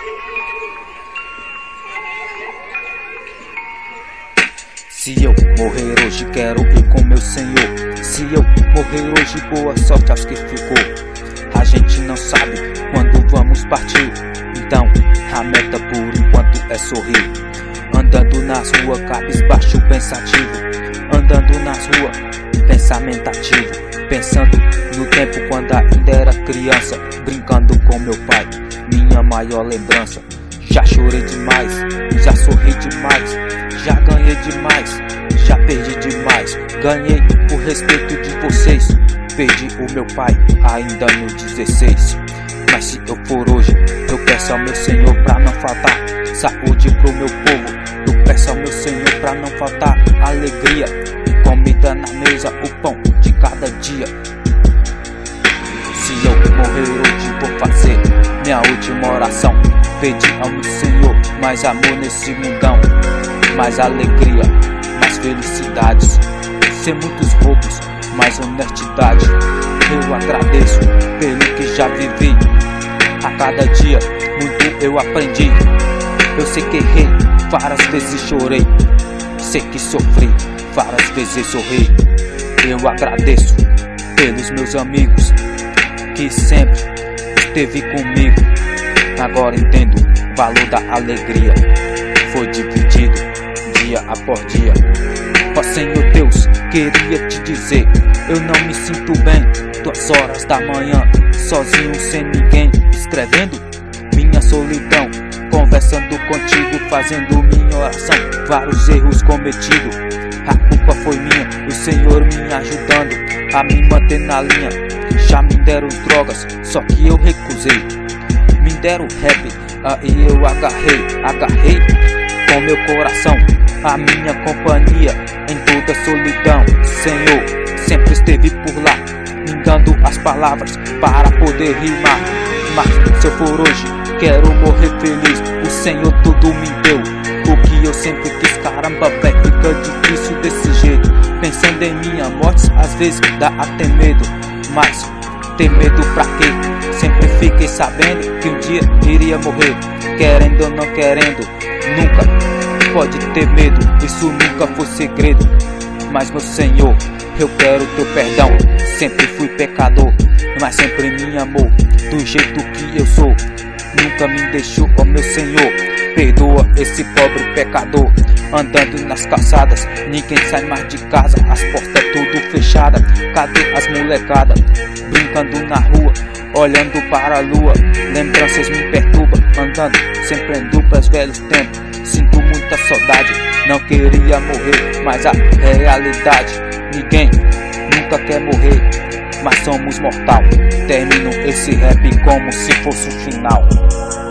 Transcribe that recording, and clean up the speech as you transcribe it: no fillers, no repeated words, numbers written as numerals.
Se eu morrer hoje, quero ir com meu Senhor. Se eu morrer hoje, boa sorte aos que ficou. A gente não sabe quando vamos partir, então a meta por enquanto é sorrir. Andando nas ruas, cabisbaixo pensativo. Andando nas ruas, pensamento ativo. Pensando no tempo quando ainda era criança, brincando com meu pai, minha maior lembrança. Já chorei demais, já sorri demais, já ganhei demais, já perdi demais. Ganhei o respeito de vocês, perdi o meu pai ainda no 16. Mas se eu for hoje, eu peço ao meu Senhor pra não faltar saúde pro meu povo. Eu peço ao meu Senhor pra não faltar alegria e comida na mesa, o pão de cada dia. Se eu morrer hoje, vou fazer minha última oração, pedir ao meu Senhor mais amor nesse mundão, mais alegria, mais felicidades, sem muitos roubos, mais honestidade. Eu agradeço pelo que já vivi, a cada dia muito eu aprendi. Eu sei que errei, várias vezes chorei, sei que sofri, várias vezes sorri. Eu agradeço pelos meus amigos que sempre esteve comigo. Agora entendo o valor da alegria, foi dividido dia após dia. Ó Senhor Deus, queria te dizer, eu não me sinto bem. 2 horas da manhã, sozinho sem ninguém, escrevendo minha solidão, conversando contigo, fazendo minha oração. Vários erros cometidos, a culpa foi minha, o Senhor me ajudando a me manter na linha. Já me deram drogas, só que eu recusei. Me deram rap, aí eu agarrei com meu coração a minha companhia em toda solidão. Senhor sempre esteve por lá, me dando as palavras para poder rimar. Mas se eu for hoje, quero morrer feliz, o Senhor tudo me deu o que eu sempre quis. Caramba, véi, fica difícil desse jeito, pensando em minha morte às vezes dá até medo. Mas ter medo pra quê? Sempre fiquei sabendo que um dia iria morrer, querendo ou não querendo, nunca pode ter medo, isso nunca foi segredo. Mas meu Senhor, eu quero teu perdão, sempre fui pecador, mas sempre me amou do jeito que eu sou. Nunca me deixou, ó meu Senhor, perdoa esse pobre pecador. Andando nas calçadas, ninguém sai mais de casa, as portas tudo fechadas. Cadê as molecadas? Brincando na rua, olhando para a lua. Lembranças me perturbam, andando sempre em duplas, velhos tempos. Sinto muita saudade, não queria morrer, mas a realidade, ninguém nunca quer morrer, mas somos mortal. Termino esse rap como se fosse o final.